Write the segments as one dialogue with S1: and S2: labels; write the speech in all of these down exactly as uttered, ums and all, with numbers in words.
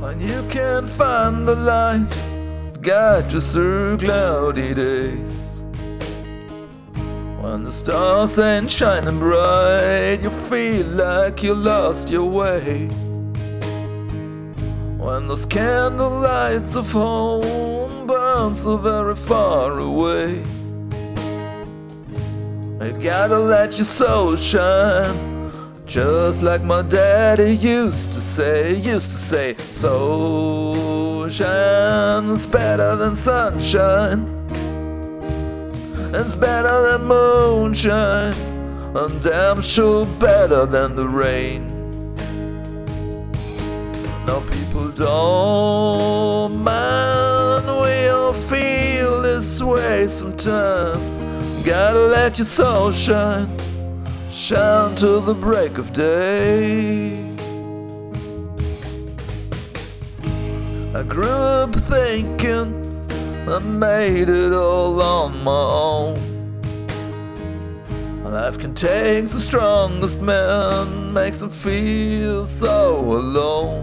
S1: When you can't find the light, guide you through cloudy days. When the stars ain't shining bright, you feel like you lost your way. When those candle lights of home burn so very far away, you gotta let your soul shine, just like my daddy used to say, used to say, soul shine's better than sunshine, it's better than moonshine, and damn sure better than the rain. No, people don't mind, we all feel this way sometimes. Gotta let your soul shine, shine till the break of day. I grew up thinking I made it all on my own. Life can take the strongest man, makes him feel so alone.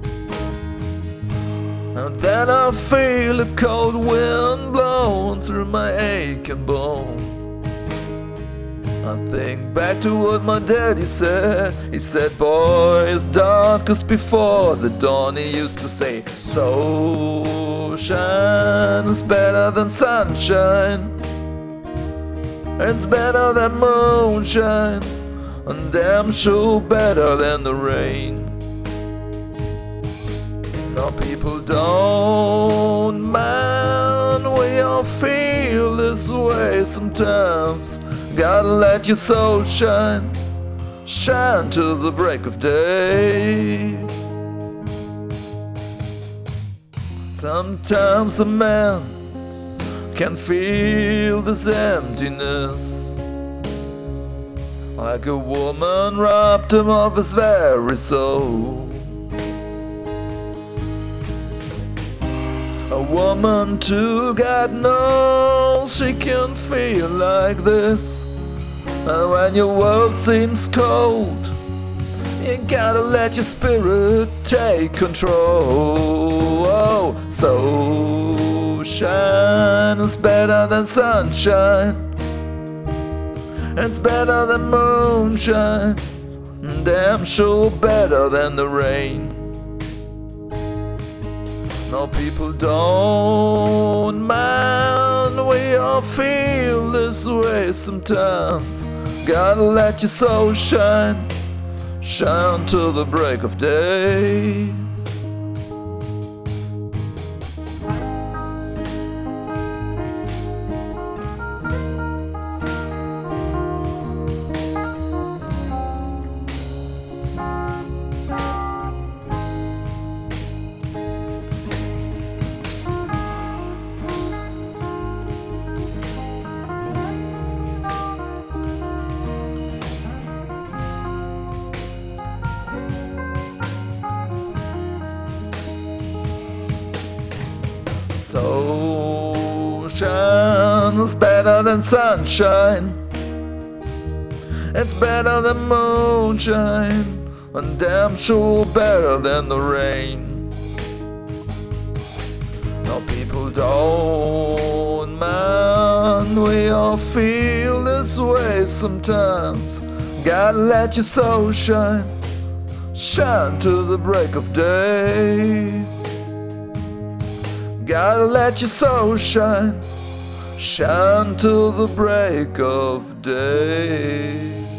S1: And then I feel a cold wind blowing through my aching bone. I think back to what my daddy said. He said, boy, it's darkest before the dawn. He used to say, soul shine is better than sunshine, it's better than moonshine, and damn sure better than the rain. No, people don't mind, we all feel this way sometimes. Gotta let your soul shine, shine till the break of day. Sometimes a man can feel this emptiness, like a woman robbed him of his very soul. A woman too, God knows she can feel like this. And when your world seems cold, you gotta let your spirit take control. Oh, soul shine is better than sunshine, it's better than moonshine, damn sure better than the rain. No, people don't mind, we all feel this way sometimes. Gotta let your soul shine, shine till the break of day. Soul shine is better than sunshine, it's better than moonshine, and damn sure better than the rain. No, people don't mind, we all feel this way sometimes. Gotta let your soul shine, shine till the break of day. Gotta let your soul shine, shine till the break of day.